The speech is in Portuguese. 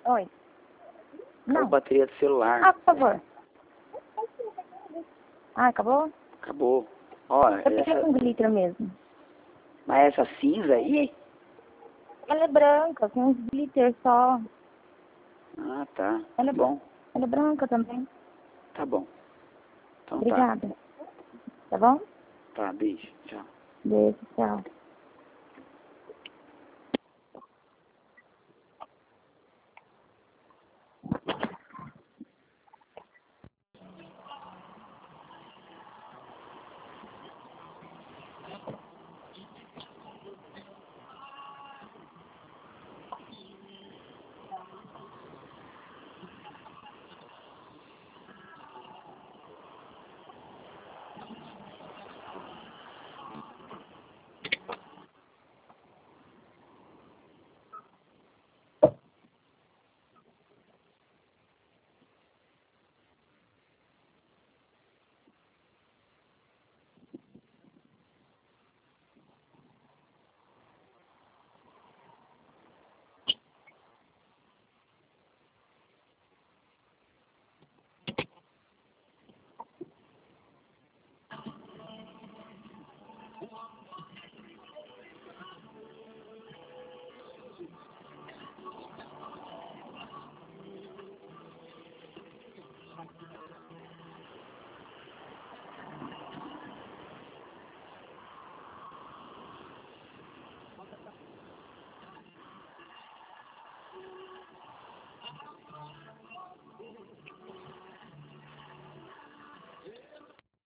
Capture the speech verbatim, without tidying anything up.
Oi. Acabou Não. a bateria do celular. Ah, por favor. Ah, acabou? Acabou. Ó, Eu queria essa... com glitter mesmo. Mas essa cinza aí... Ela é branca, com uns glitter só. Ah, tá. Ela é, Bom, ela é branca também. tá bom. Então Obrigada. Tá bom? tá. Tá, beijo. Tchau. Beijo, tchau.